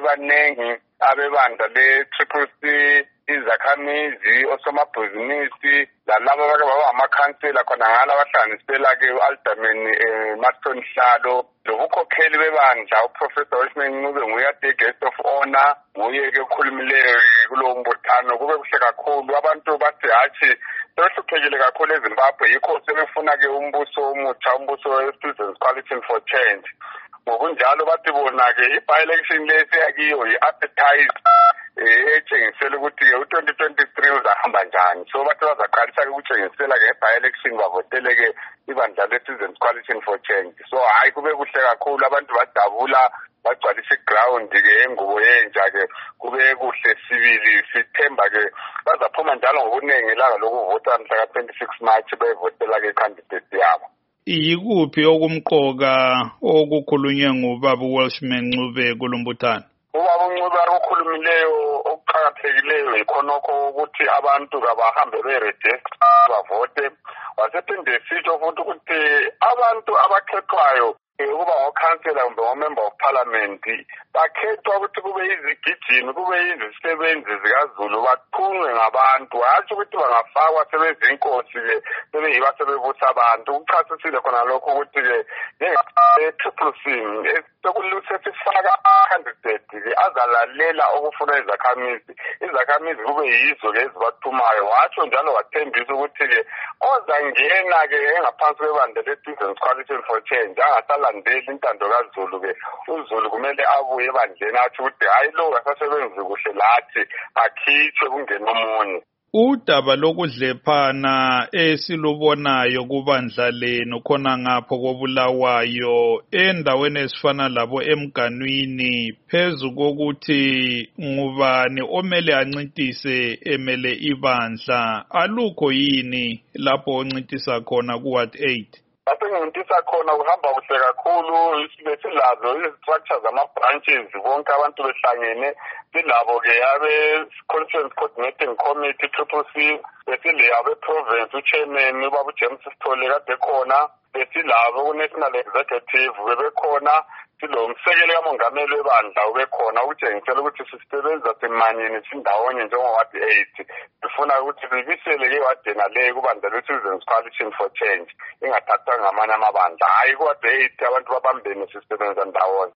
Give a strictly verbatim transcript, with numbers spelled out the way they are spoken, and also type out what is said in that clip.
bebanengi abebandla le-Triple C, izakhamizi, osomabhizinisi, lalabo abake baba amakhansela khona ngala abahlanganisela-ke u-Alderman eh, Marston Hlalo, lobukhokheli bebandla uProfessor Welshman Ncube nguye ade guest of honor, nguye-ke okhulumileyo kulowo mbuthano. Kube kuhle kakhulu, abantu bathi hatshi sebehluphekile kakhulu eZimbabwe, yikho sebefuna-ke umbuso omutsha, umbuso we-Citizens Coalition for Change. Ngokunjalo bathi bona-ke i-by-election leseyakiyo yi-advertise etshengisela ukuthi-ke u-twenty twenty-three uzahamba njani. So bathi bazaqalisa-ke ukutshengisela-ke nge-by-election bavotele-ke ibandla le-Citizens Coalition for Change. So hayi kube kuhle kakhulu, abantu badabula bagcwalisa iground-ke engubo yenja-ke, kube kuhle sibili. Sithemba-ke bazaphuma njalo ngobuningi ilanga lokuvota mhla ka twenty-six March bevotela-ke i-candidate yabo. Yikuphi okumqoka okukhulunywe ngubaba uWelshman Ncube kulombuthano? Ubaba uNcube akukhulumileyo okuqhakathekileyo ikhonokho ukuthi abantu kabahambe beregister bavote. Wasephinde sitsho futhi ukuthi abantu abakhethwayo ukuba ngokhansela kumbe ngomember of parliament bakhethwa ukuthi kube izigijimi, kube izisebenzi zikaZulu, bathunywe ngabantu. Hatshi ukuthi bangafakwa sebezinkosi-ke sebeyiba sebebusa abantu. Kuchasisile khona lokho ukuthi-ke nge-Triple C sekusifaka candidate-ke azalalela okufuna izakhamizi, izakhamizi kube yizo-ke ezibathumayo. Watsho njalo wathembisa ukuthi-ke ozangena-ke engaphansi kwebandla le-Citizens Coalition for Change angasalandeli intando kaZulu-ke, uZulu kumele abuye ebandleni athi ukuthi hayi lo akasebenzi kuhle lathi akhitshwe kungena omunye. Udaba lokudlephana esilubonayo kubandla lenu khona ngapho kobulawayo endaweni ezifana labo emganwini, phezu kokuthi ngubani omele ancintise emele ibandla, alukho yini lapho oncintisa khona ku-Ward eight? Lapho ngincintisa khona kuhamba kuhle kakhulu, silazo izi-structure zama-branches bonke abantu behlangene. Silabo-ke abe-Conference Coordinating Committee Triple C, besile abe-Province uChairman ubaba uJames Sithole kade khona, besilabo ku-National Executive bebekhona, silo msekeli kamongameli webandla ubekhona ukutshengisela ukuthi sisebenza simanyene sindawonye njengo-Ward eight. Sifuna ukuthi sibisele-ke iwadena leyo kubandla le-Citizens Coalition for Change, ingathathwa ngamanye amabandla. Hayi ku-Ward eight abantu babambene sisebenza ndawonye.